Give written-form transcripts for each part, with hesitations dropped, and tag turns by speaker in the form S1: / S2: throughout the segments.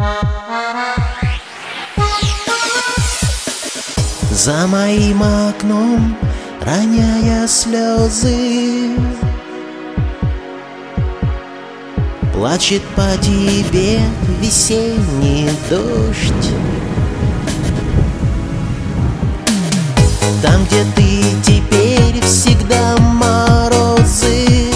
S1: За моим окном, роняя слезы, плачет по тебе весенний дождь. Там, где ты теперь, всегда морозы,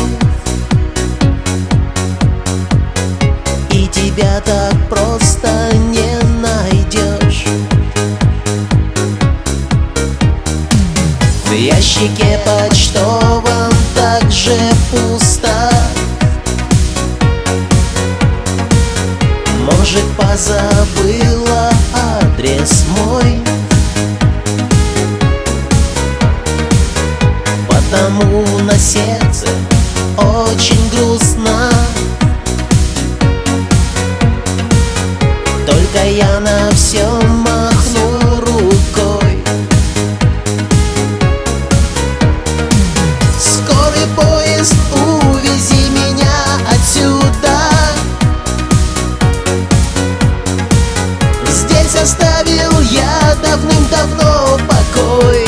S1: и тебя так просто не найдешь. В ящике почтовом так же пусто. Может, позабыла адрес мой, потому на сердце очень грустно. Только я на все махну рукой. Скорый поезд, увези меня отсюда. Здесь оставил я давным-давно покой,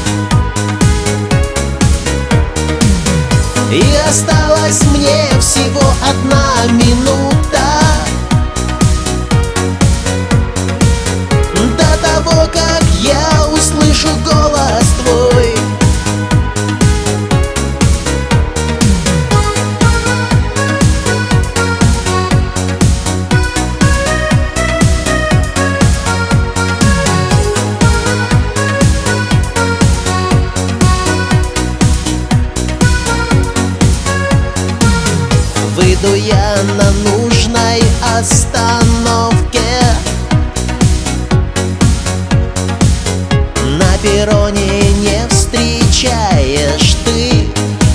S1: и осталась мне всего 1 минута до того, как я услышу голос твой. Выйду я на нужной остановке. На перроне не встречаешь ты.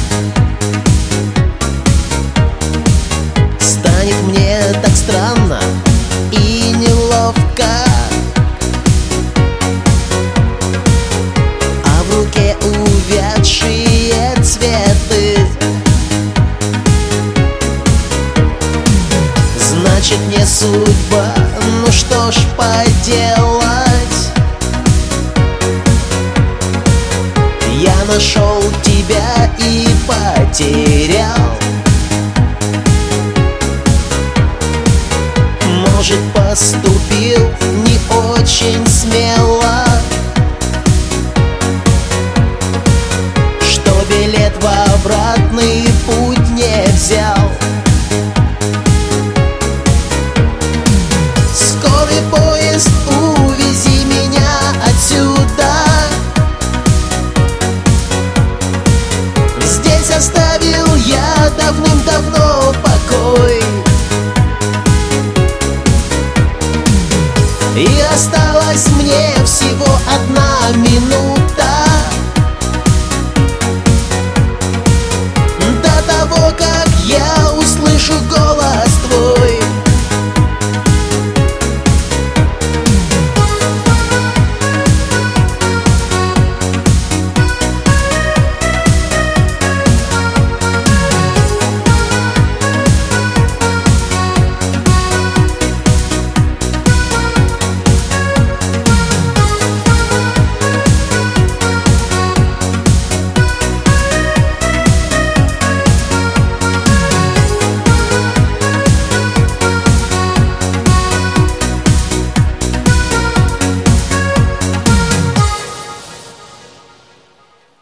S1: Станет мне так странно и неловко, а в руке увядшие цветы. Значит, не судьба, ну что ж поделать. Я нашел тебя и потерял.